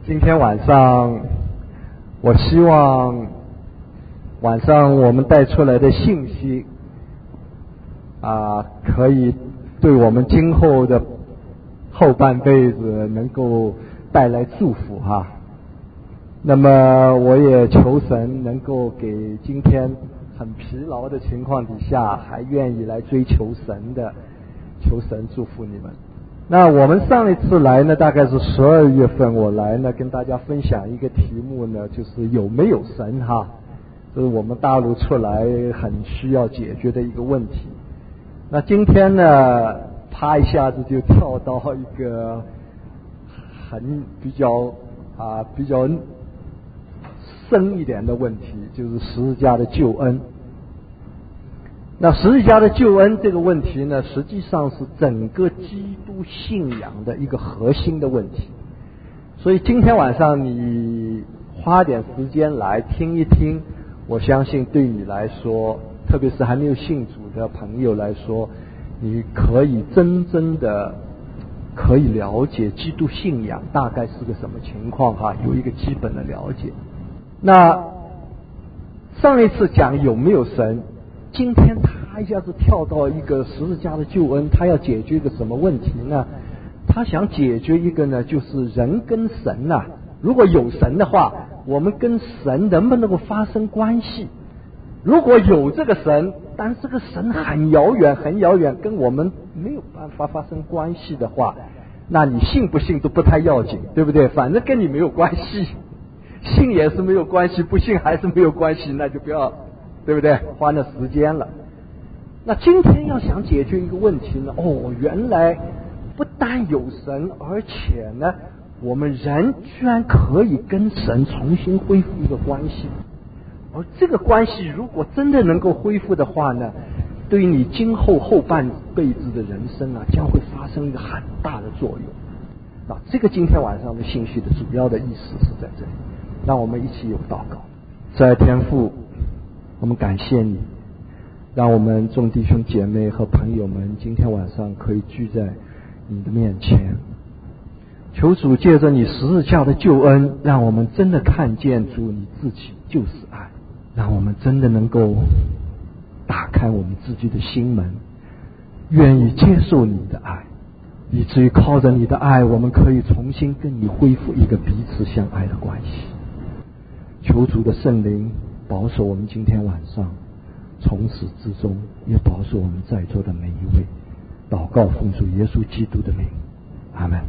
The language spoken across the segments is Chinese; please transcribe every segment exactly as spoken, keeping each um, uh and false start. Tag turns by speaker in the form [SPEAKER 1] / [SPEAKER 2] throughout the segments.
[SPEAKER 1] 今天晚上，我希望晚上我们带出来的信息啊，可以对我们今后的后半辈子能够带来祝福哈。那么我也求神能够给今天很疲劳的情况底下还愿意来追求神的，求神祝福你们。那我们上一次来呢，大概是十二月份，我来呢跟大家分享一个题目呢，就是有没有神哈，这是我们大陆出来很需要解决的一个问题。那今天呢，啪一下子就跳到一个很比较啊比较深一点的问题，就是十字架的救恩。那十字架的救恩这个问题呢，实际上是整个基督信仰的一个核心的问题。所以今天晚上你花点时间来听一听，我相信对你来说，特别是还没有信主的朋友来说，你可以真正的可以了解基督信仰大概是个什么情况哈，有一个基本的了解。那上一次讲有没有神，今天他一下子跳到一个十字架的救恩，他要解决一个什么问题呢？他想解决一个呢，就是人跟神呐、啊，如果有神的话，我们跟神能不能够发生关系？如果有这个神，但这个神很遥远很遥远，跟我们没有办法发生关系的话，那你信不信都不太要紧，对不对？反正跟你没有关系，信也是没有关系，不信还是没有关系，那就不要，对不对？花那时间了。那今天要想解决一个问题呢，哦，原来不但有神，而且呢，我们人居然可以跟神重新恢复一个关系。而这个关系如果真的能够恢复的话呢，对于你今后后半辈子的人生啊，将会发生一个很大的作用。那这个今天晚上的信息的主要的意思是在这里，让我们一起有祷告。在天父，我们感谢你，让我们众弟兄姐妹和朋友们今天晚上可以聚在你的面前，求主借着你十字架的救恩，让我们真的看见主你自己就是爱，让我们真的能够打开我们自己的心门，愿意接受你的爱，以至于靠着你的爱，我们可以重新跟你恢复一个彼此相爱的关系。求主的圣灵保守我们今天晚上，从始至终也保守我们在座的每一位。祷告奉主耶稣基督的名，阿们。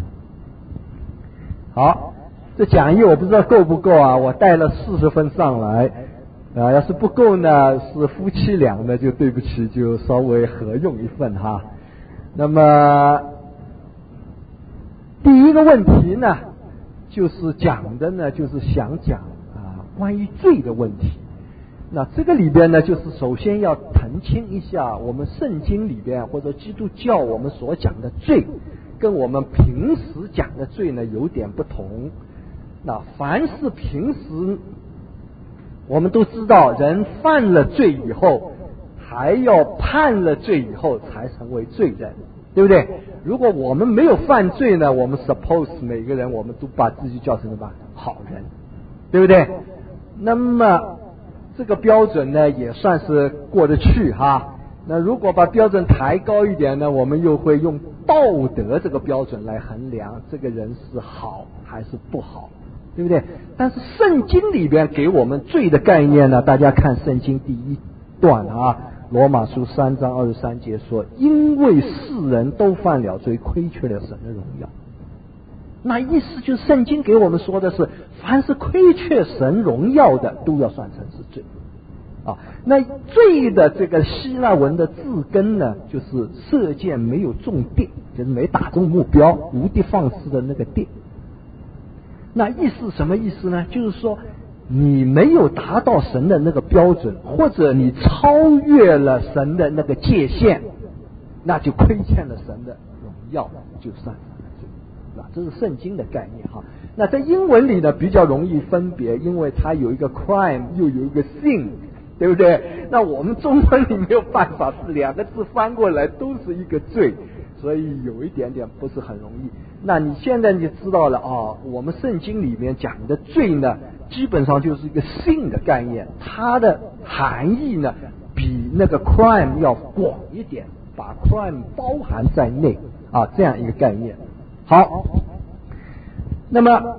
[SPEAKER 1] 好，这讲义我不知道够不够啊，我带了四十分上来啊，要是不够呢，是夫妻俩呢就对不起，就稍微合用一份哈。那么第一个问题呢，就是讲的呢，就是想讲啊关于罪的问题。那这个里边呢，就是首先要澄清一下，我们圣经里边或者基督教我们所讲的罪，跟我们平时讲的罪呢有点不同。那凡是平时我们都知道，人犯了罪以后，还要判了罪以后才成为罪人，对不对？如果我们没有犯罪呢，我们 suppose 每个人我们都把自己叫成什么好人，对不对？那么这个标准呢也算是过得去哈。那如果把标准抬高一点呢，我们又会用道德这个标准来衡量这个人是好还是不好，对不对？但是圣经里边给我们罪的概念呢，大家看圣经第一段啊，罗马书三章二十三节说，因为世人都犯了罪，亏缺了神的荣耀。那意思就是圣经给我们说的是，凡是亏缺神荣耀的都要算成是罪啊。那罪的这个希腊文的字根呢，就是射箭没有中定，就是没打中目标，无的放矢的那个定。那意思什么意思呢？就是说你没有达到神的那个标准，或者你超越了神的那个界限，那就亏欠了神的荣耀，就算那这是圣经的概念哈。那在英文里呢比较容易分别，因为它有一个 crime 又有一个 sin， 对不对？那我们中文里没有办法，是两个字翻过来都是一个罪， 所以有一点点不是很容易。那你现在就知道了啊、哦，我们圣经里面讲的罪呢，基本上就是一个 sin 的概念，它的含义呢比那个 crime 要广一点，把 crime 包含在内啊，这样一个概念。好，那么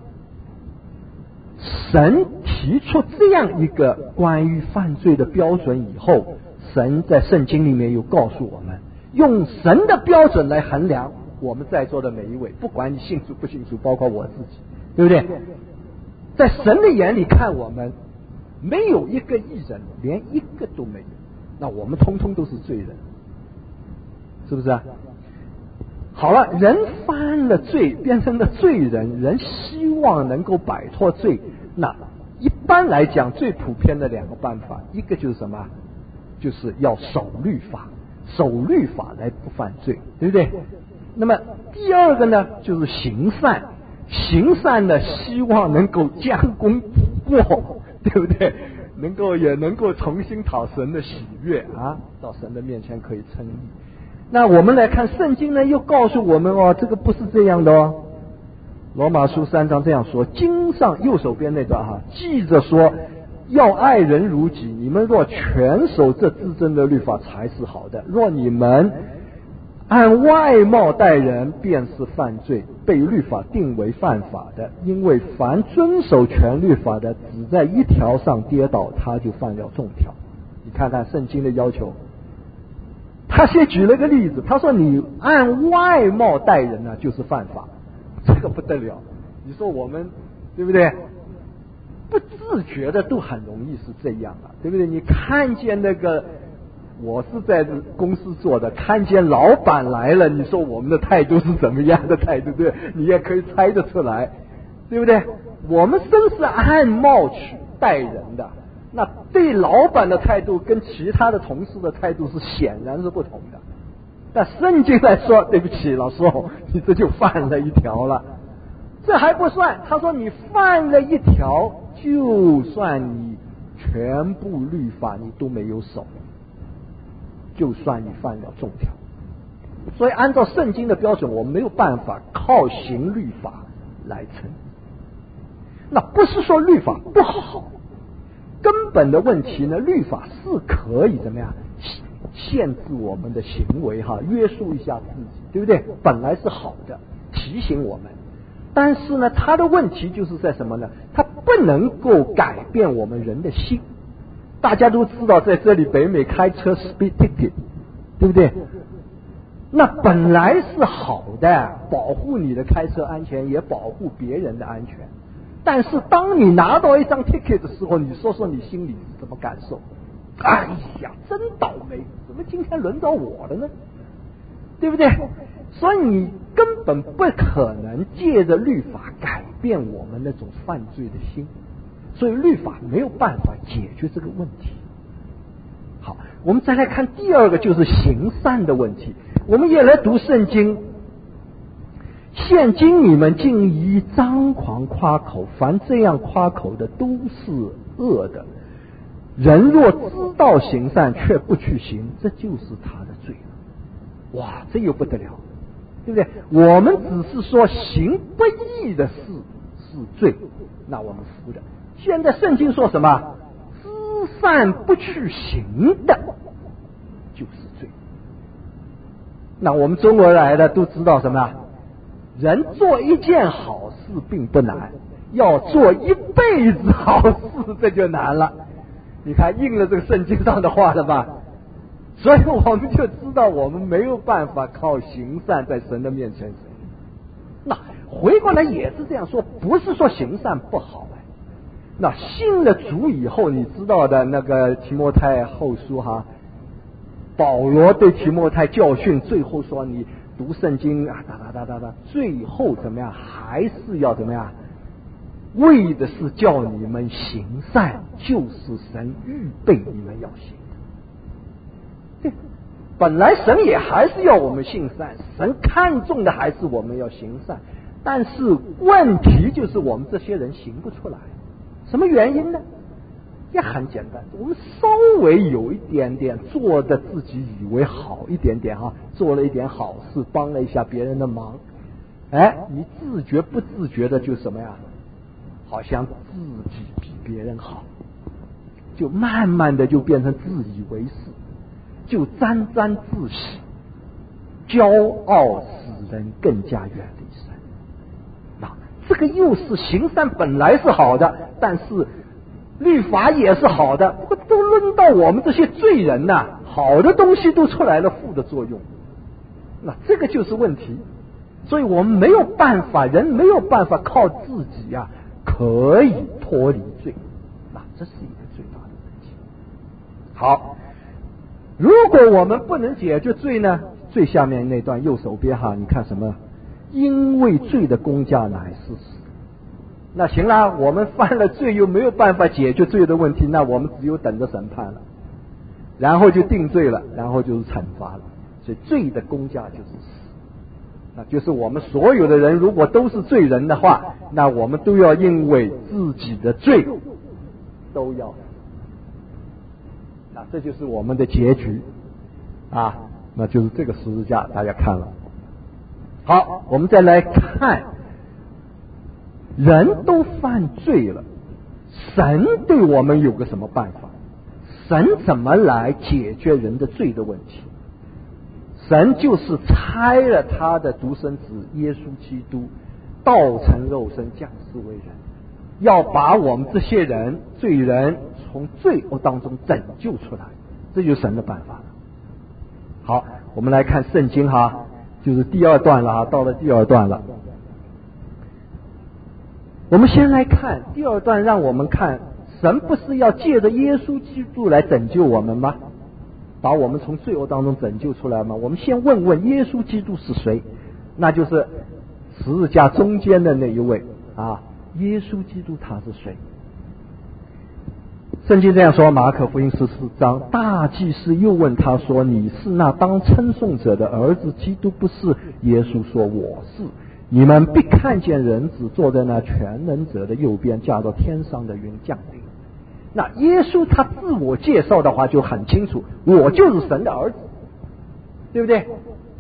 [SPEAKER 1] 神提出这样一个关于犯罪的标准以后，神在圣经里面又告诉我们，用神的标准来衡量我们在座的每一位，不管你信主不信主，包括我自己，对不对？在神的眼里看我们，没有一个义人，连一个都没有，那我们通通都是罪人，是不是啊？好了，人犯了罪，变成了罪人，人希望能够摆脱罪，那一般来讲最普遍的两个办法，一个就是什么？就是要守律法，守律法来不犯罪，对不对？那么第二个呢，就是行善，行善呢，希望能够将功补过，对不对？能够也能够重新讨神的喜悦啊，到神的面前可以称义。那我们来看圣经呢，又告诉我们哦，这个不是这样的哦。罗马书三章这样说，经上右手边那段哈，记着说要爱人如己，你们若全守这至真的律法才是好的，若你们按外貌待人，便是犯罪，被律法定为犯法的。因为凡遵守全律法的，只在一条上跌倒，他就犯了众条。你看看圣经的要求，他先举了个例子，他说你按外貌待人呢，就是犯法，这个不得了。你说我们对不对？不自觉的都很容易是这样啊，对不对？你看见那个，我是在公司做的，看见老板来了，你说我们的态度是怎么样的态度？对，你也可以猜得出来，对不对？我们真是按貌去待人的，那对老板的态度跟其他的同事的态度是显然是不同的。但圣经来说，对不起，老师，你这就犯了一条了。这还不算，他说你犯了一条，就算你全部律法你都没有守，就算你犯了众条。所以按照圣经的标准，我们没有办法靠行律法来成。那不是说律法不好，根本的问题呢，律法是可以怎么样限制我们的行为哈，约束一下自己，对不对？本来是好的，提醒我们。但是呢，它的问题就是在什么呢？它不能够改变我们人的心。大家都知道，在这里北美开车 speed ticket， 对不对？那本来是好的，保护你的开车安全，也保护别人的安全。但是当你拿到一张 ticket 的时候，你说说你心里是怎么感受？哎呀，真倒霉，怎么今天轮到我了呢？对不对？所以你根本不可能借着律法改变我们那种犯罪的心，所以律法没有办法解决这个问题。好，我们再来看第二个，就是行善的问题。我们也来读圣经。现今你们竟以张狂夸口，凡这样夸口的都是恶的。人若知道行善却不去行，这就是他的罪了。哇，这又不得了，对不对？我们只是说行不义的事是罪，那我们服的。现在圣经说什么？知善不去行的就是罪。那我们中国来的都知道什么？人做一件好事并不难，要做一辈子好事这就难了。你看应了这个圣经上的话了吧？所以我们就知道我们没有办法靠行善在神的面前行。那回过来也是这样说，不是说行善不好哎。那信了主以后，你知道的那个提摩太后书哈，保罗对提摩太教训，最后说你读圣经啊，哒哒哒哒哒，最后怎么样？还是要怎么样？为的是叫你们行善，就是神预备你们要行的。对，本来神也还是要我们行善，神看重的还是我们要行善，但是问题就是我们这些人行不出来。什么原因呢？ 也很简单，我们稍微有一点点做的自己以为好一点点哈，做了一点好事，帮了一下别人的忙，哎，你自觉不自觉的就什么呀？好像自己比别人好，就慢慢的就变成自以为是，就沾沾自喜，骄傲使人更加远离神。那这个又是行善本来是好的，但是律法也是好的，不过都轮到我们这些罪人呐、啊，好的东西都出来了，负的作用，那这个就是问题。所以我们没有办法，人没有办法靠自己呀、啊，可以脱离罪，那这是一个最大的问题。好，如果我们不能解决罪呢？最下面那段右手边哈，你看什么？因为罪的工价乃是死。那行了，我们犯了罪又没有办法解决罪的问题，那我们只有等着审判了，然后就定罪了，然后就是惩罚了。所以罪的工价就是死，那就是我们所有的人如果都是罪人的话，那我们都要因为自己的罪都要死，那这就是我们的结局啊，那就是这个十字架，大家看了。好，我们再来看。人都犯罪了，神对我们有个什么办法？神怎么来解决人的罪的问题？神就是差了他的独生子耶稣基督，道成肉身降世为人，要把我们这些人罪人从罪恶当中拯救出来，这就是神的办法了。好，我们来看圣经哈，就是第二段了哈，到了第二段了。我们先来看第二段，让我们看神不是要借着耶稣基督来拯救我们吗？把我们从罪恶当中拯救出来吗？我们先问问耶稣基督是谁？那就是十字架中间的那一位啊，耶稣基督他是谁？圣经这样说，马可福音十四章，大祭司又问他说：“你是那当称颂者的儿子基督不是？”耶稣说：“我是。你们必看见人子坐在那全能者的右边，驾到天上的云降临。”那耶稣他自我介绍的话就很清楚，我就是神的儿子，对不对？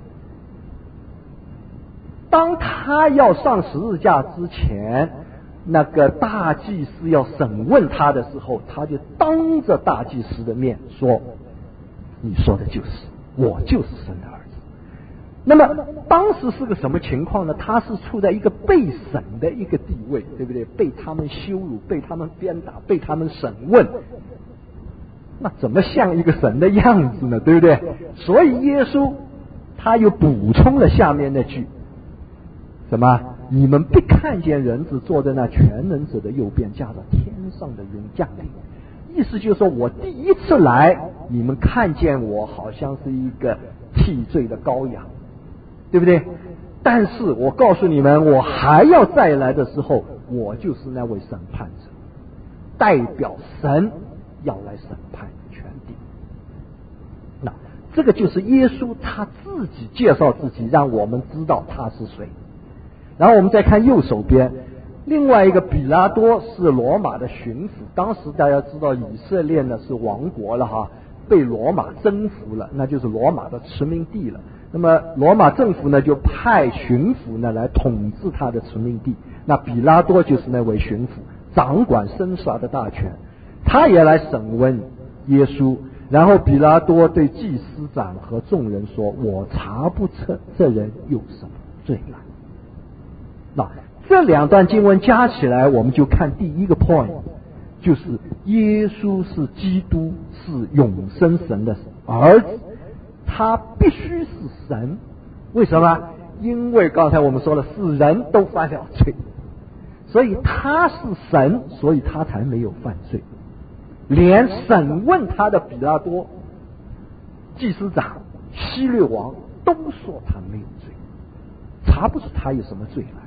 [SPEAKER 1] 当他要上十字架之前，那个大祭司要审问他的时候，他就当着大祭司的面说：“你说的就是，我就是神的儿子。”那么当时是个什么情况呢？他是处在一个被审的一个地位，对不对？被他们羞辱，被他们鞭打，被他们审问，那怎么像一个神的样子呢？对不对？所以耶稣他又补充了下面那句什么？你们必看见人子坐在那全能者的右边，驾着天上的云降临。意思就是说，我第一次来，你们看见我好像是一个替罪的羔羊，对不对？但是我告诉你们，我还要再来的时候，我就是那位审判者，代表神要来审判全地。那这个就是耶稣他自己介绍自己，让我们知道他是谁。然后我们再看右手边，另外一个比拉多是罗马的巡抚，当时大家知道以色列呢是亡国了哈，被罗马征服了，那就是罗马的殖民地了。那么罗马政府呢就派巡抚呢来统治他的殖民地，那比拉多就是那位巡抚，掌管生杀的大权，他也来审问耶稣。然后比拉多对祭司长和众人说：“我查不出这人有什么罪来。”那这两段经文加起来，我们就看第一个 point， 就是耶稣是基督，是永生神的儿子，他必须是神。为什么？因为刚才我们说了，是人都犯了罪，所以他是神，所以他才没有犯罪。连审问他的比拉多、祭司长、希律王都说他没有罪，查不出他有什么罪来。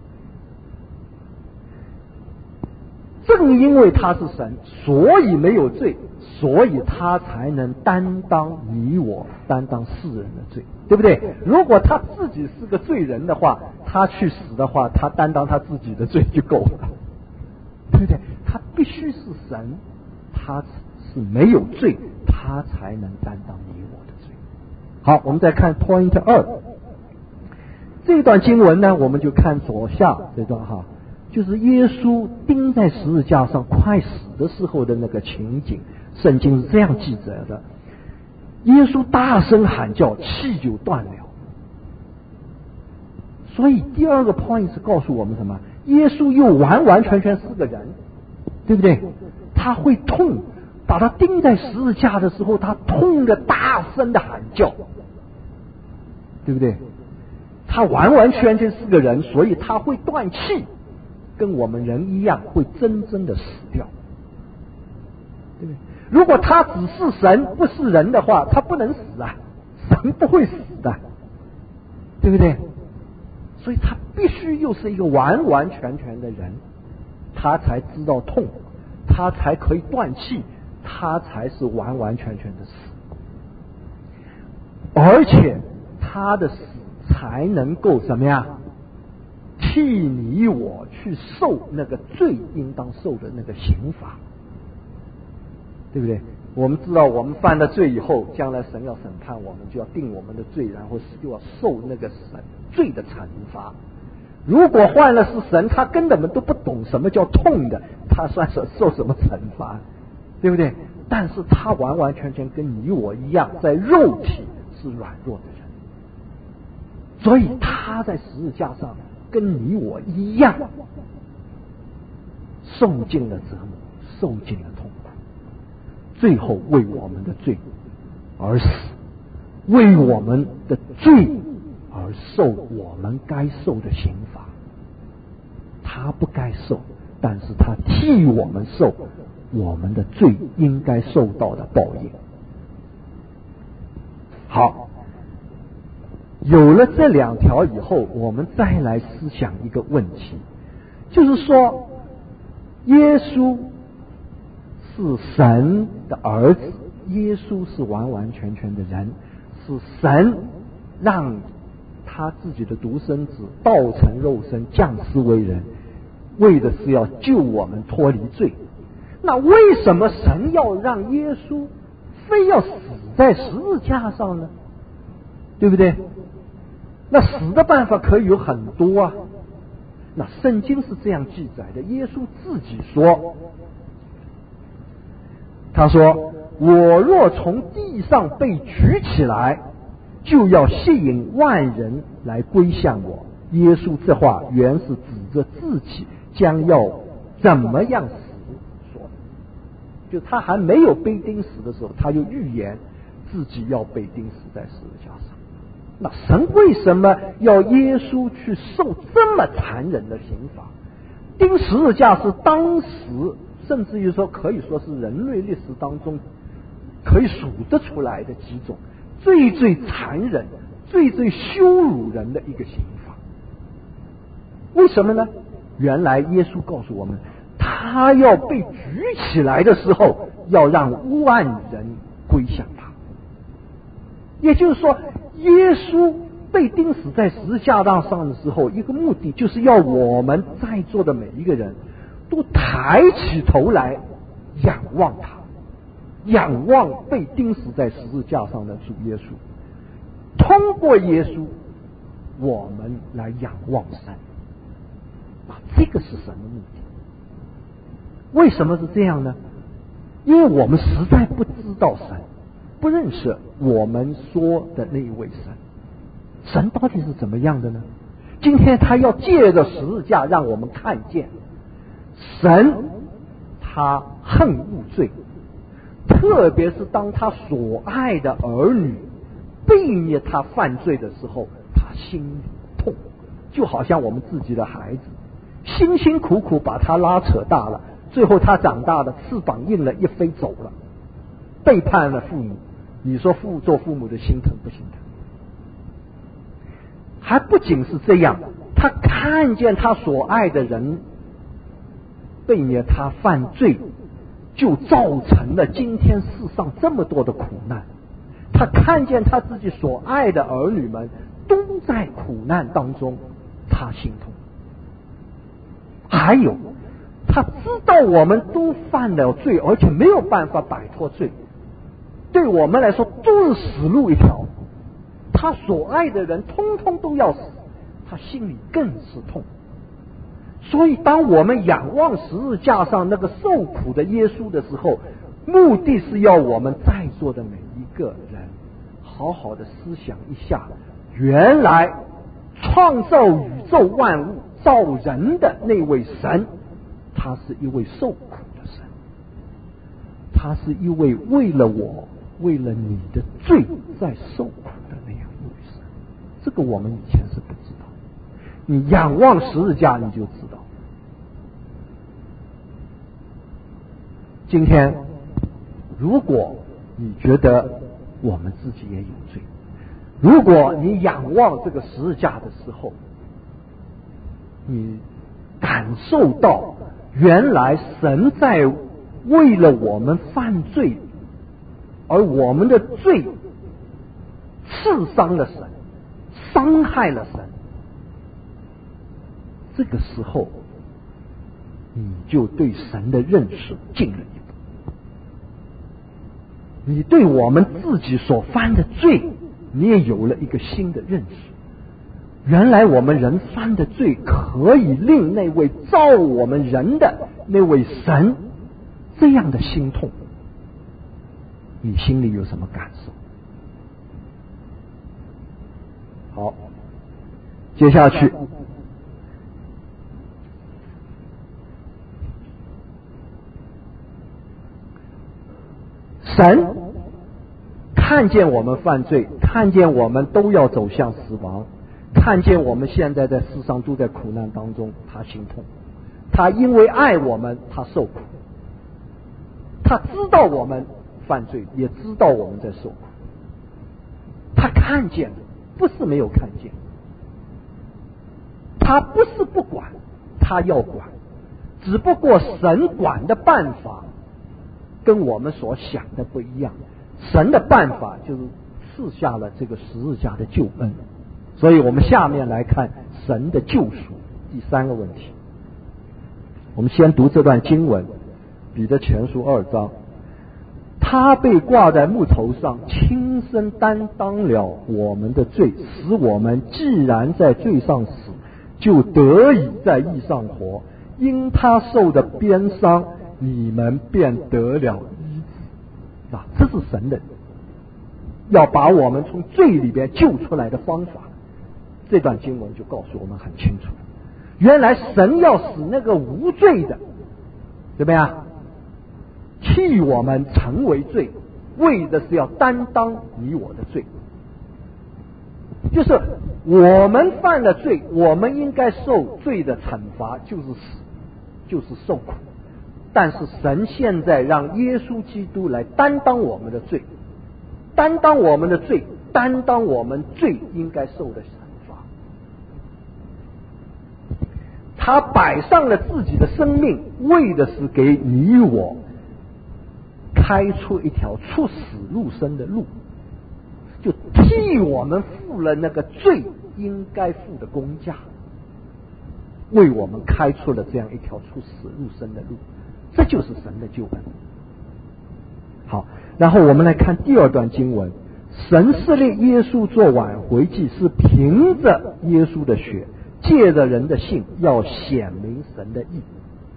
[SPEAKER 1] 正因为他是神，所以没有罪，所以他才能担当你我担当世人的罪，对不对？如果他自己是个罪人的话，他去死的话，他担当他自己的罪就够了，对不对？他必须是神， 他是没有罪，他才能担当你我的罪。好，我们再看 point 二，这段经文呢，我们就看左下这段哈，就是耶稣钉在十字架上快死的时候的那个情景，圣经是这样记载的：耶稣大声喊叫，气就断了。所以第二个 point 是告诉我们什么？耶稣又完完全全是个人，对不对？他会痛，把他钉在十字架的时候，他痛的大声的喊叫，对不对？他完完全全是个人，所以他会断气，跟我们人一样，会真正的死掉，对不对？如果他只是神不是人的话，他不能死啊，神不会死的，对不对？所以他必须又是一个完完全全的人，他才知道痛，他才可以断气，他才是完完全全的死，而且他的死才能够什么呀？替你我去受那个罪应当受的那个刑罚，对不对？我们知道我们犯了罪以后，将来神要审判我们，就要定我们的罪，然后就要受那个审罪的惩罚。如果换了是神，他根本都不懂什么叫痛的，他算是受什么惩罚，对不对？但是他完完全全跟你我一样，在肉体是软弱的人，所以他在十字架上跟你我一样，受尽了折磨，受尽了痛苦，最后为我们的罪而死，为我们的罪而受我们该受的刑罚。他不该受，但是他替我们受我们的罪应该受到的报应。好，有了这两条以后，我们再来思想一个问题，就是说耶稣是神的儿子，耶稣是完完全全的人，是神让他自己的独生子道成肉身降世为人，为的是要救我们脱离罪。那为什么神要让耶稣非要死在十字架上呢？对不对？那死的办法可以有很多啊。那圣经是这样记载的，耶稣自己说，他说我若从地上被举起来，就要吸引万人来归向我。耶稣这话原是指着自己将要怎么样死说的，就他还没有被钉死的时候，他就预言自己要被钉死在十字架上。那神为什么要耶稣去受这么残忍的刑罚？钉十字架是当时甚至于说可以说是人类历史当中可以数得出来的几种最最残忍、最最羞辱人的一个刑罚。为什么呢？原来耶稣告诉我们，他要被举起来的时候，要让万人归向他。也就是说，耶稣被钉死在十字架上的时候，一个目的就是要我们在座的每一个人都抬起头来仰望他，仰望被钉死在十字架上的主耶稣。通过耶稣，我们来仰望神。啊，这个是神的目的。为什么是这样呢？因为我们实在不知道神，不认识我们说的那一位神。神到底是怎么样的呢？今天他要借着十字架让我们看见，神他恨恶罪，特别是当他所爱的儿女背逆他犯罪的时候，他心里痛，就好像我们自己的孩子辛辛苦苦把他拉扯大了，最后他长大了，翅膀硬了，一飞走了，背叛了父母，你说父做父母的心疼不心疼？还不仅是这样，他看见他所爱的人背逆他犯罪，就造成了今天世上这么多的苦难。他看见他自己所爱的儿女们都在苦难当中，他心痛。还有他知道我们都犯了罪，而且没有办法摆脱罪，对我们来说都是死路一条。他所爱的人通通都要死，他心里更是痛。所以当我们仰望十字架上那个受苦的耶稣的时候，目的是要我们在座的每一个人好好的思想一下，原来创造宇宙万物造人的那位神，他是一位受苦的神，他是一位为了我为了你的罪在受苦的那样一位神。这个我们以前是不知道，你仰望十字架你就知道。今天如果你觉得我们自己也有罪，如果你仰望这个十字架的时候，你感受到原来神在为了我们犯罪，而我们的罪刺伤了神，伤害了神，这个时候你就对神的认识进了一步，你对我们自己所犯的罪你也有了一个新的认识。原来我们人犯的罪可以令那位造我们人的那位神这样的心痛，你心里有什么感受？好，接下去神看见我们犯罪，看见我们都要走向死亡，看见我们现在在世上都在苦难当中，他心痛，他因为爱我们他受苦，他知道我们犯罪，也知道我们在受苦，他看见了，不是没有看见，他不是不管，他要管，只不过神管的办法跟我们所想的不一样。神的办法就是赐下了这个十字架的救恩。所以我们下面来看神的救赎第三个问题。我们先读这段经文，彼得前书二章，他被挂在木头上，亲身担当了我们的罪，使我们既然在罪上死，就得以在义上活。因他受的鞭伤，你们便得了医治。啊，这是神的要把我们从罪里边救出来的方法。这段经文就告诉我们很清楚，原来神要使那个无罪的怎么样替我们成为罪，为的是要担当你我的罪。就是我们犯了罪，我们应该受罪的惩罚，就是死，就是受苦。但是神现在让耶稣基督来担当我们的罪，担当我们的罪，担当我们罪应该受的惩罚。他摆上了自己的生命，为的是给你我开出一条出死入生的路，就替我们付了那个罪应该付的公价，为我们开出了这样一条出死入生的路。这就是神的救恩。好，然后我们来看第二段经文，神设立耶稣做挽回祭，是凭着耶稣的血，借着人的信，要显明神的义。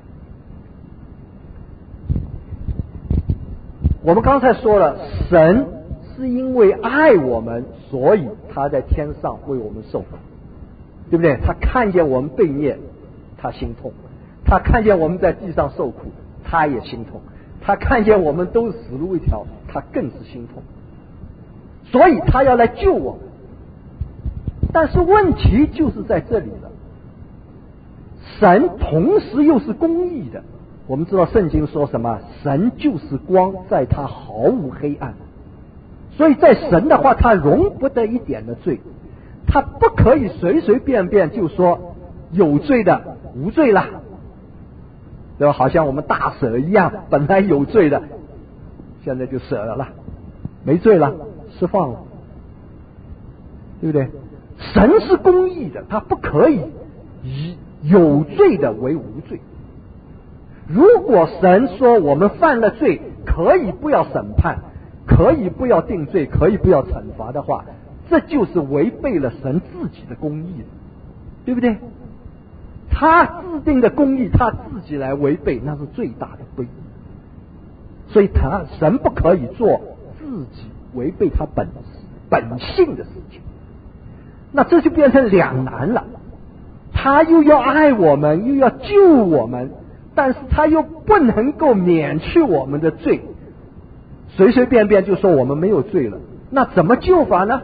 [SPEAKER 1] 我们刚才说了，神是因为爱我们，所以他在天上为我们受苦，对不对？他看见我们被虐，他心痛；他看见我们在地上受苦，他也心痛；他看见我们都是死路一条，他更是心痛。所以他要来救我们。但是问题就是在这里了，神同时又是公义的。我们知道圣经说什么？神就是光，在他毫无黑暗。所以在神的话，他容不得一点的罪，他不可以随随便便就说有罪的无罪了，对吧？好像我们大舍一样，本来有罪的，现在就舍了了，没罪了，释放了，对不对？神是公义的，他不可以以有罪的为无罪。 如果神说我们犯了罪可以不要审判，可以不要定罪，可以不要惩罚的话，这就是违背了神自己的公义，对不对？他制定的公义他自己来违背，那是最大的不义。所以他神不可以做自己违背他本本性的事情，那这就变成两难了。他又要爱我们，又要救我们，但是他又不能够免去我们的罪，随随便便就说我们没有罪了，那怎么救法呢？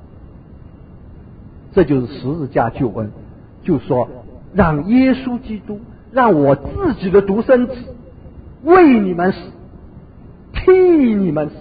[SPEAKER 1] 这就是十字架救恩，就说让耶稣基督，让我自己的独生子为你们死，替你们死，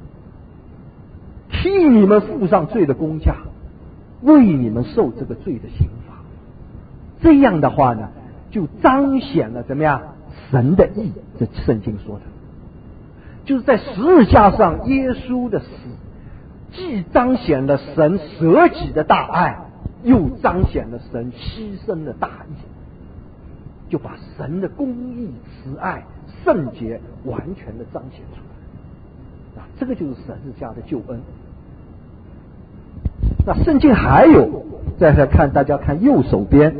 [SPEAKER 1] 替你们付上罪的工价，为你们受这个罪的刑罚。这样的话呢，就彰显了怎么样神的义。这圣经说的就是在十字架上耶稣的死，既彰显了神舍己的大爱，又彰显了神牺牲的大义，就把神的公义、慈爱、圣洁完全的彰显出来。啊，这个就是十字架的救恩。那圣经还有，再来看，大家看右手边，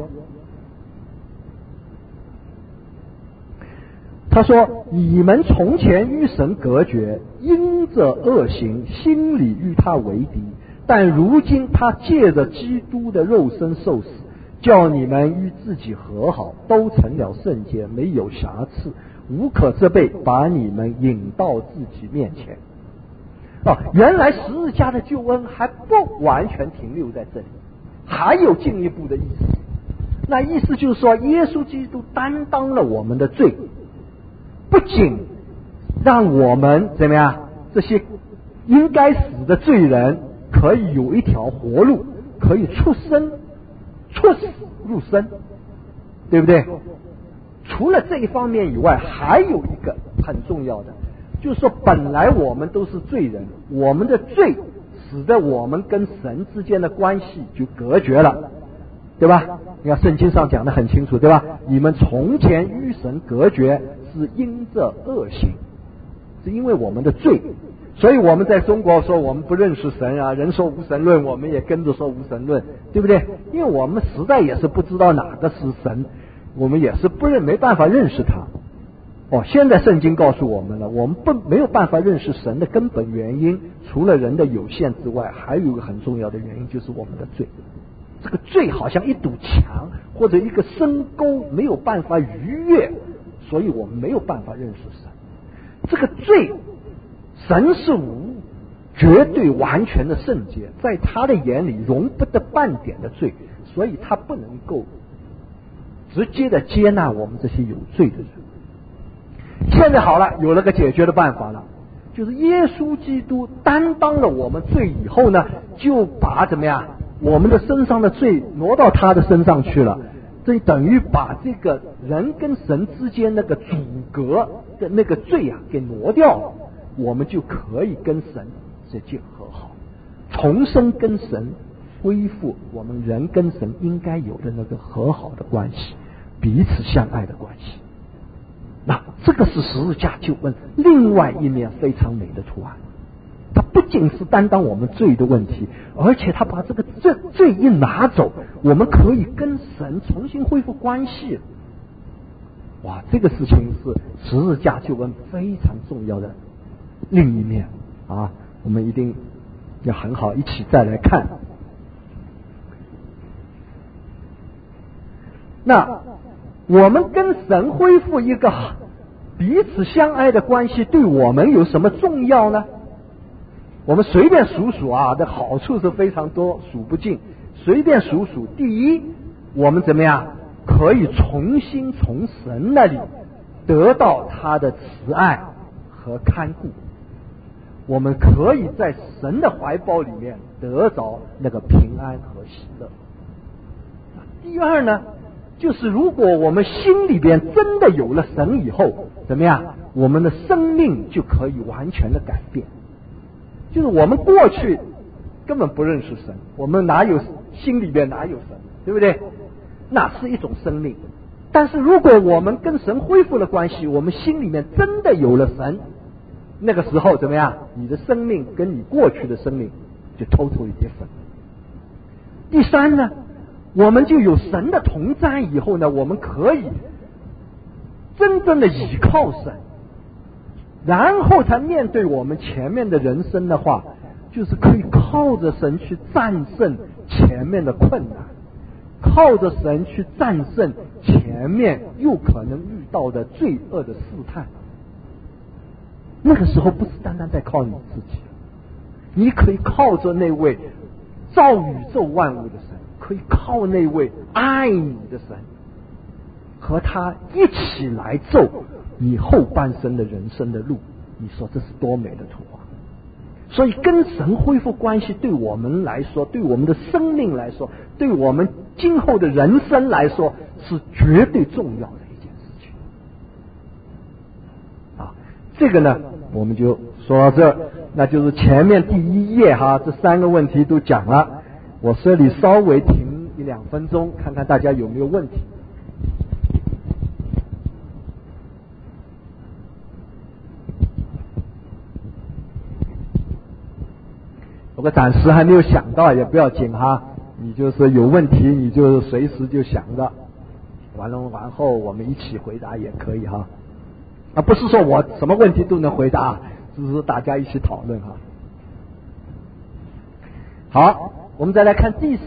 [SPEAKER 1] 他说：你们从前与神隔绝，因着恶行，心里与他为敌，但如今他借着基督的肉身受死，叫你们与自己和好，都成了圣洁，没有瑕疵，无可责备，把你们引到自己面前。哦，原来十字架的救恩还不完全停留在这里，还有进一步的意思。那意思就是说，耶稣基督担当了我们的罪，不仅让我们怎么样，这些应该死的罪人可以有一条活路，可以出生出死入生，对不对？除了这一方面以外，还有一个很重要的，就是说本来我们都是罪人，我们的罪使得我们跟神之间的关系就隔绝了，对吧？你看圣经上讲得很清楚，对吧？你们从前与神隔绝，是因着恶行，是因为我们的罪。所以我们在中国说我们不认识神啊，人说无神论，我们也跟着说无神论，对不对？因为我们实在也是不知道哪个是神，我们也是不认没办法认识他。哦，现在圣经告诉我们了，我们不没有办法认识神的根本原因，除了人的有限之外，还有一个很重要的原因，就是我们的罪。这个罪好像一堵墙或者一个深沟，没有办法逾越，所以我们没有办法认识神。这个罪，神是无绝对完全的圣洁，在他的眼里容不得半点的罪，所以他不能够直接的接纳我们这些有罪的人。现在好了，有了个解决的办法了，就是耶稣基督担当了我们罪以后呢，就把怎么样我们的身上的罪挪到他的身上去了，这等于把这个人跟神之间那个阻隔的那个罪啊给挪掉了，我们就可以跟神直接和好，重生跟神恢复我们人跟神应该有的那个和好的关系，彼此相爱的关系。那这个是十字架救恩另外一面非常美的图案，它不仅是担当我们罪的问题，而且他把这个罪罪一拿走，我们可以跟神重新恢复关系。哇，这个事情是十字架救恩非常重要的另一面啊，我们一定要很好一起再来看。那我们跟神恢复一个彼此相爱的关系，对我们有什么重要呢？我们随便数数啊，这好处是非常多，数不尽。随便数数，第一，我们怎么样可以重新从神那里得到他的慈爱和看顾，我们可以在神的怀抱里面得着那个平安和喜乐。第二呢，就是如果我们心里边真的有了神以后，怎么样我们的生命就可以完全的改变。就是我们过去根本不认识神，我们哪有心里边哪有神，对不对？那是一种生命， 但是如果我们跟神恢复了关系，我们心里面真的有了神，那个时候怎么样？你的生命跟你过去的生命就 totally different。第三呢，我们就有神的同在以后呢，我们可以真正的倚靠神，然后才面对我们前面的人生的话，就是可以靠着神去战胜前面的困难，靠着神去战胜前面又可能遇到的罪恶的试探。那个时候不是单单在靠你自己，你可以靠着那位造宇宙万物的神，可以靠那位爱你的神，和他一起来走你后半生的人生的路。你说这是多美的图画！所以跟神恢复关系，对我们来说，对我们的生命来说，对我们今后的人生来说，是绝对重要的一件事情啊！这个呢，我们就说到这儿，那就是前面第一页哈，这三个问题都讲了。我这里稍微停一两分钟，看看大家有没有问题。如果暂时还没有想到也不要紧哈，你就是有问题你就随时就想着，完了完后我们一起回答也可以哈。啊，不是说我什么问题都能回答，只是大家一起讨论哈。好，我们再来看第四。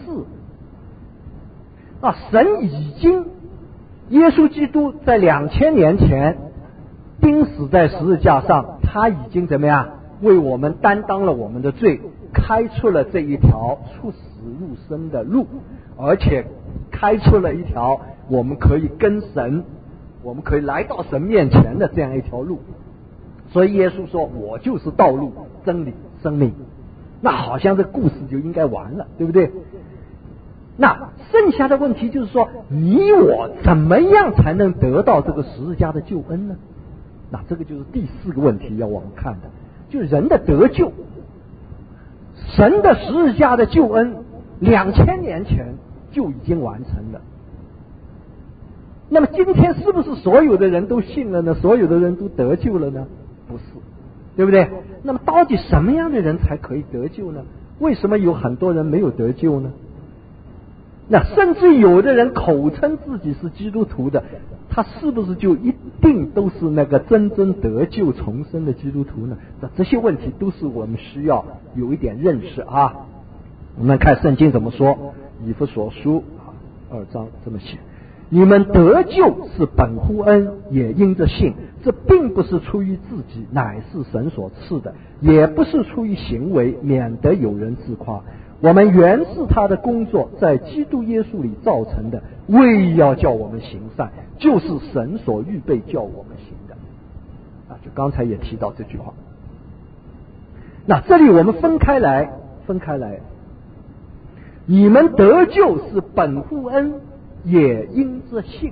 [SPEAKER 1] 啊，神已经，耶稣基督在两千年前钉死在十字架上，他已经怎么样为我们担当了我们的罪，开出了这一条出死入生的路，而且开出了一条我们可以跟神，我们可以来到神面前的这样一条路。所以耶稣说，我就是道路真理生命。那好像这故事就应该完了，对不对？那剩下的问题就是说，你我怎么样才能得到这个十字架的救恩呢？那这个就是第四个问题要我们看的，就是人的得救。神的十字架的救恩两千年前就已经完成了。那么今天是不是所有的人都信了呢？所有的人都得救了呢？不是，对不对？那么到底什么样的人才可以得救呢？为什么有很多人没有得救呢？那甚至有的人口称自己是基督徒的，他是不是就一定都是那个真正得救重生的基督徒呢？那这些问题都是我们需要有一点认识啊。我们看圣经怎么说，以弗所书二章这么写：你们得救是本乎恩，也因着信。这并不是出于自己，乃是神所赐的；也不是出于行为，免得有人自夸。我们原是他的工作，在基督耶稣里造成的，为要叫我们行善，就是神所预备叫我们行的。啊，就刚才也提到这句话。那这里我们分开来，分开来，你们得救是本乎恩，也因着信。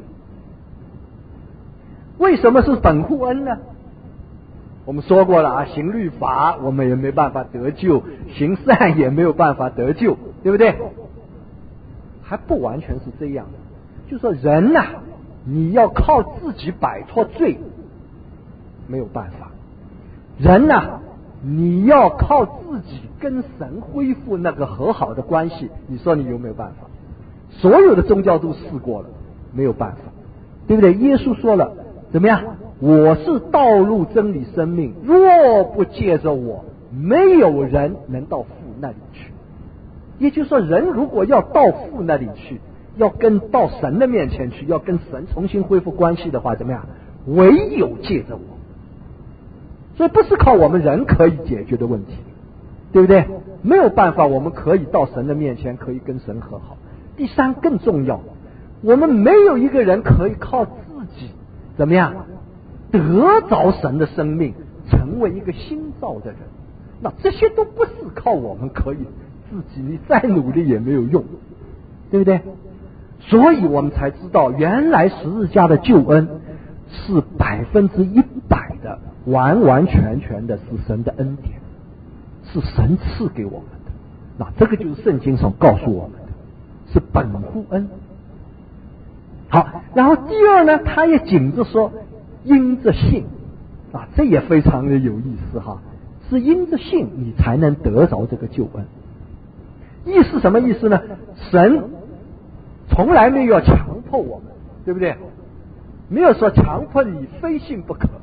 [SPEAKER 1] 为什么是本乎恩呢？我们说过了啊，行律法我们也没办法得救，行善也没有办法得救，对不对？还不完全是这样，就说人啊，你要靠自己摆脱罪没有办法，人啊，你要靠自己跟神恢复那个和好的关系，你说你有没有办法？所有的宗教都试过了，没有办法，对不对？耶稣说了，怎么样？我是道路真理生命，若不借着我，没有人能到父那里去。也就是说，人如果要到父那里去，要跟到神的面前去，要跟神重新恢复关系的话，怎么样？唯有借着我。所以不是靠我们人可以解决的问题，对不对？没有办法，我们可以到神的面前，可以跟神和好。第三更重要，我们没有一个人可以靠自己怎么样得着神的生命，成为一个新造的人。那这些都不是靠我们可以自己，你再努力也没有用，对不对？所以我们才知道，原来十字架的救恩是百分之一百的，完完全全的是神的恩典，是神赐给我们的。那这个就是圣经所告诉我们的，是本乎恩。 好，然后第二呢，他也紧着说因着信啊，这也非常的有意思哈，是因着信你才能得着这个救恩。意思什么意思呢？神从来没有强迫我们，对不对？没有说强迫你非信不可。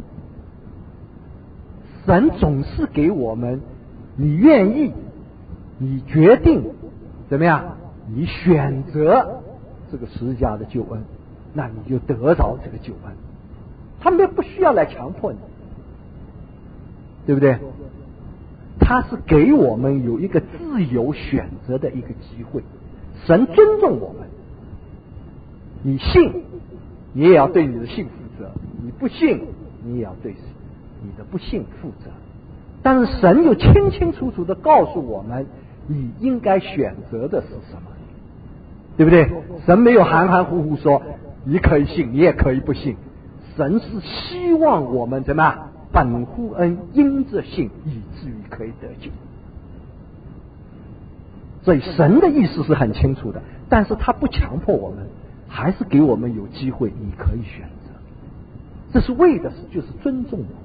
[SPEAKER 1] 神总是给我们，你愿意，你决定怎么样，你选择这个十字架的救恩，那你就得着这个救恩。他们不需要来强迫你，对不对？他是给我们有一个自由选择的一个机会。神尊重我们，你信你也要对你的信负责，你不信你也要对你的不信负责。但是神又清清楚楚的告诉我们，你应该选择的是什么，对不对？神没有含含糊糊说你可以信你也可以不信，神是希望我们怎么样，本乎恩因着信以至于可以得救。所以神的意思是很清楚的，但是他不强迫我们，还是给我们有机会你可以选择。这是为的是就是尊重我们。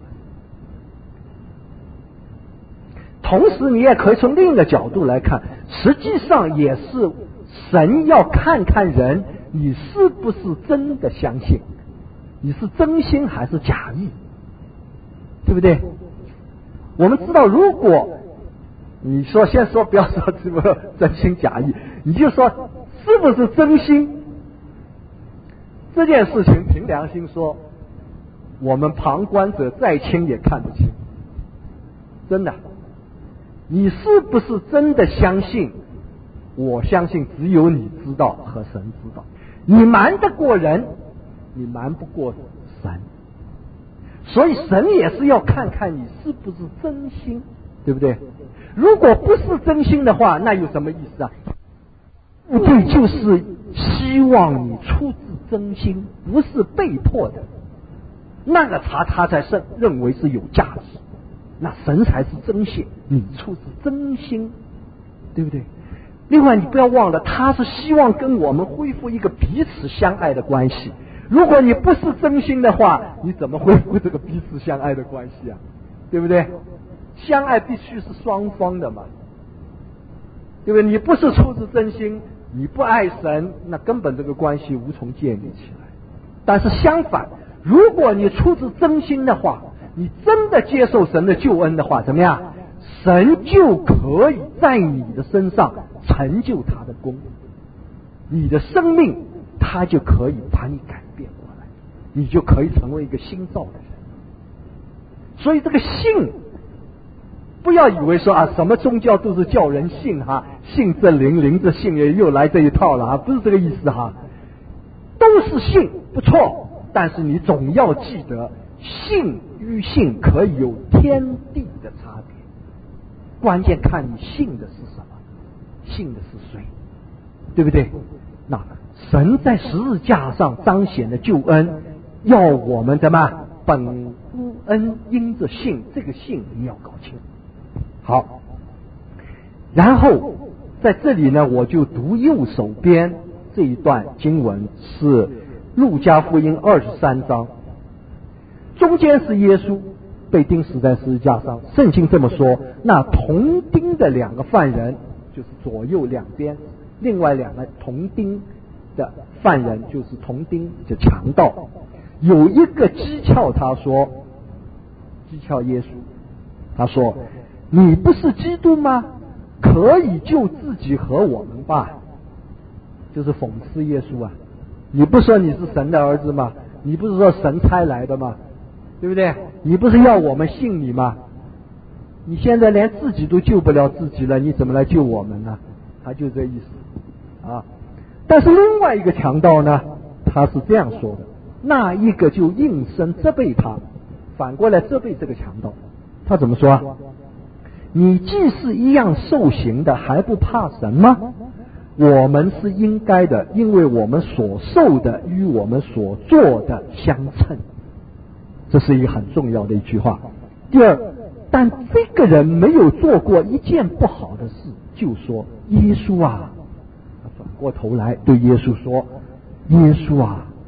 [SPEAKER 1] 同时你也可以从另一个角度来看，实际上也是神要看看人你是不是真的相信，你是真心还是假意，对不对？我们知道，如果你说先说不要说什么真心假意，你就说是不是真心，这件事情凭良心说，我们旁观者再清也看不清，真的。你是不是真的相信？我相信只有你知道和神知道。你瞒得过人，你瞒不过神。所以神也是要看看你是不是真心，对不对？如果不是真心的话，那有什么意思啊？目的就是希望你出自真心，不是被迫的。那个查他才是认为是有价值，那神才是真心，你出自真心，对不对？另外你不要忘了，他是希望跟我们恢复一个彼此相爱的关系。如果你不是真心的话，你怎么恢复这个彼此相爱的关系啊？对不对？相爱必须是双方的嘛，对不对？你不是出自真心，你不爱神，那根本这个关系无从建立起来。但是相反，如果你出自真心的话，你真的接受神的救恩的话，怎么样？神就可以在你的身上成就他的功，你的生命他就可以把你改变过来，你就可以成为一个新造的人。所以这个信，不要以为说啊，什么宗教都是叫人信哈，信这灵，灵这信，也又来这一套了啊，不是这个意思哈。都是信，不错，但是你总要记得，信与信可以有天地的差别。关键看你信的是什么，信的是谁，对不对？那神在十字架上彰显的救恩，要我们怎么本乎恩因着信，这个信你要搞清楚。好，然后在这里呢，我就读右手边这一段经文，是路加福音二十三章，中间是耶稣被钉死在十字架上。圣经这么说，那同钉的两个犯人，就是左右两边另外两个同钉的犯人，就是同钉就强盗，有一个讥诮他说，讥诮耶稣，他说，你不是基督吗？可以救自己和我们吧。就是讽刺耶稣啊，你不说你是神的儿子吗？你不是说神差来的吗？对不对？你不是要我们信你吗？你现在连自己都救不了自己了，你怎么来救我们呢？他就这意思啊。但是另外一个强盗呢，他是这样说的，那一个就应声责备他，反过来责备这个强盗。他怎么说啊？你既是一样受刑的，还不怕神吗？我们是应该的，因为我们所受的与我们所做的相称。这是一个很重要的一句话。第二，但这个人没有做过一件不好的事，就说耶稣啊，转过头来对耶稣说，耶稣啊，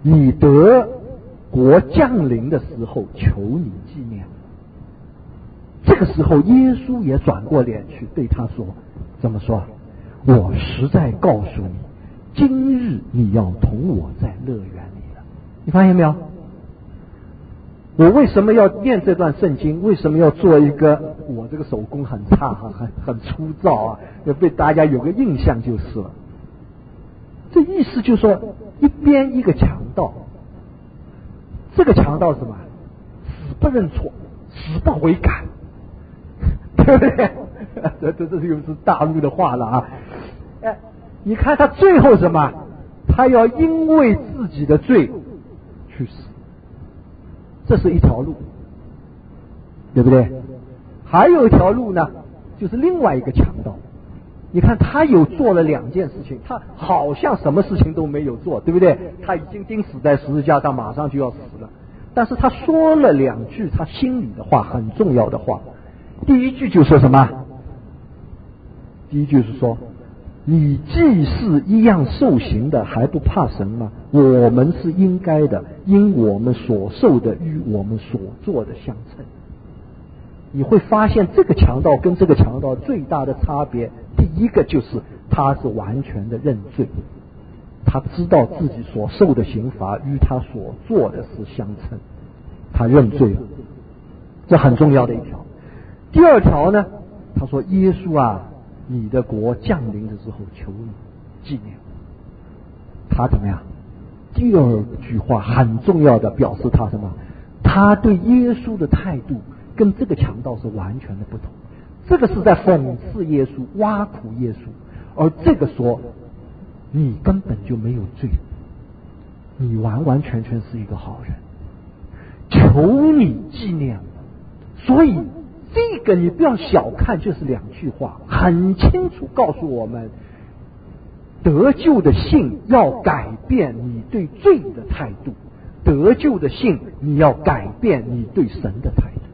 [SPEAKER 1] 你得国降临的时候，求你纪念。这个时候，耶稣也转过脸去对他说：“怎么说？我实在告诉你，今日你要同我在乐园里了。”你发现没有？我为什么要念这段圣经？为什么要做一个？我这个手工很差哈，很很粗糙啊，要被大家有个印象就是了。这意思就是说，一边一个强盗，这个强盗是什么？死不认错，死不悔改，对不对？这这这又是大陆的话了啊！哎，你看他最后什么？他要因为自己的罪去死。这是一条路，对不对？还有一条路呢，就是另外一个强盗。你看他有做了两件事情，他好像什么事情都没有做，对不对？他已经钉死在十字架上，马上就要死了。但是他说了两句他心里的话，很重要的话。第一句就说什么？第一句是说，你既是一样受刑的，还不怕神吗？我们是应该的，因我们所受的与我们所做的相称。你会发现这个强盗跟这个强盗最大的差别，第一个就是他是完全的认罪，他知道自己所受的刑罚与他所做的是相称，他认罪了，这很重要的一条。第二条呢，他说：“耶稣啊，你的国降临的时候，求你纪念。”他怎么样？第二句话很重要的表示他什么？他对耶稣的态度跟这个强盗是完全的不同。这个是在讽刺耶稣，挖苦耶稣，而这个说你根本就没有罪，你完完全全是一个好人，求你纪念我。所以这个你不要小看，就是两句话，很清楚告诉我们，得救的信要改变你对罪的态度，得救的信你要改变你对神的态度。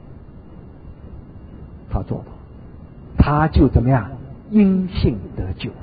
[SPEAKER 1] 他做到，他就怎么样？因信得救了。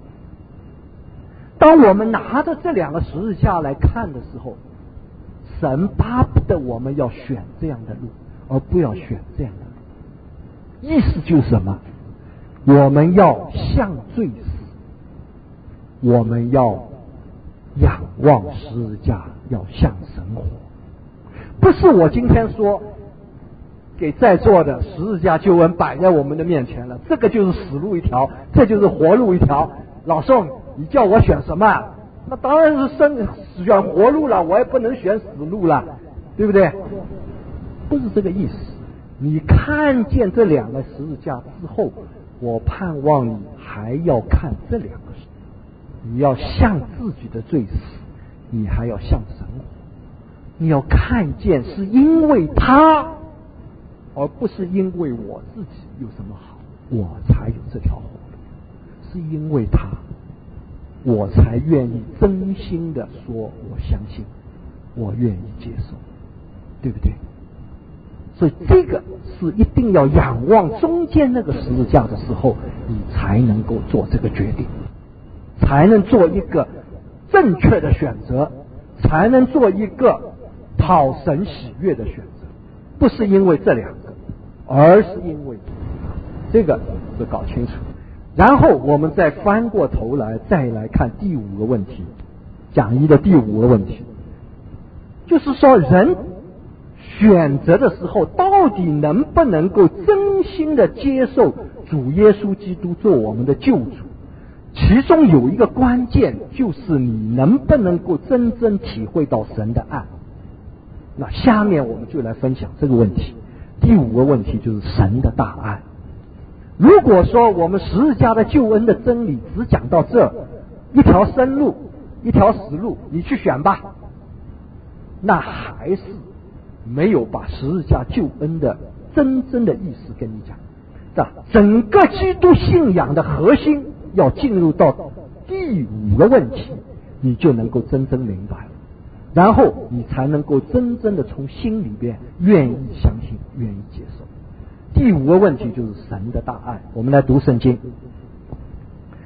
[SPEAKER 1] 当我们拿着这两个十字架来看的时候，神巴不得我们要选这样的路，而不要选这样的路。意思就是什么？我们要向罪死，我们要仰望十字架，要向神活。不是我今天说给在座的十字架救恩摆在我们的面前了，这个就是死路一条，这就是活路一条。老宋，你叫我选什么？那当然是生选活路了，我也不能选死路了，对不对？不是这个意思。你看见这两个十字架之后，我盼望你还要看这两个十字架，你要向自己的罪死，你还要向神活。你要看见是因为他，而不是因为我自己有什么好，我才有这条活路，是因为他，我才愿意真心的说我相信，我愿意接受，对不对？所以这个是一定要仰望中间那个十字架的时候，你才能够做这个决定，才能做一个正确的选择，才能做一个讨神喜悦的选择。不是因为这两个，而是因为这个是搞清楚。然后我们再翻过头来再来看第五个问题，讲义的第五个问题，就是说人选择的时候到底能不能够真心的接受主耶稣基督做我们的救主。其中有一个关键，就是你能不能够真正体会到神的爱。那下面我们就来分享这个问题。第五个问题就是神的大爱。如果说我们十字架的救恩的真理只讲到这一条生路一条死路，你去选吧，那还是没有把十字架救恩的真正的意思跟你讲。这整个基督信仰的核心要进入到第五个问题，你就能够真正明白了，然后你才能够真正的从心里边愿意相信，愿意接受。第五个问题就是神的大爱。我们来读圣经，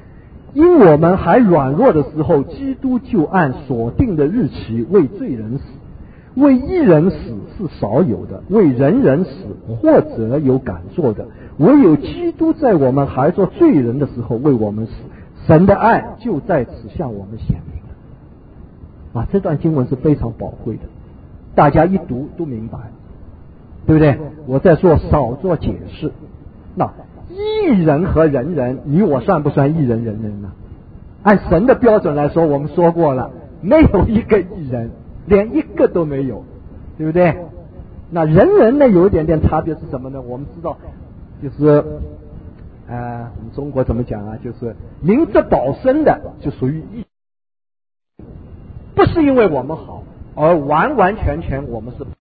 [SPEAKER 1] 因我们还软弱的时候，基督就按所定的日期为罪人死。为一人死是少有的，为人人死或者有敢做的，唯有基督在我们还做罪人的时候为我们死。神的爱就在此向我们显明了。啊，这段经文是非常宝贵的，大家一读都明白，对不对？我在做少做解释。那义人和人人，你我算不算义人人人呢？按神的标准来说，我们说过了，没有一个义人，连一个都没有，对不对？那人人呢，有一点点差别是什么呢？我们知道，就是呃，我们中国怎么讲啊？就是明哲保身的就属于义，不是因为我们好，而完完全全我们是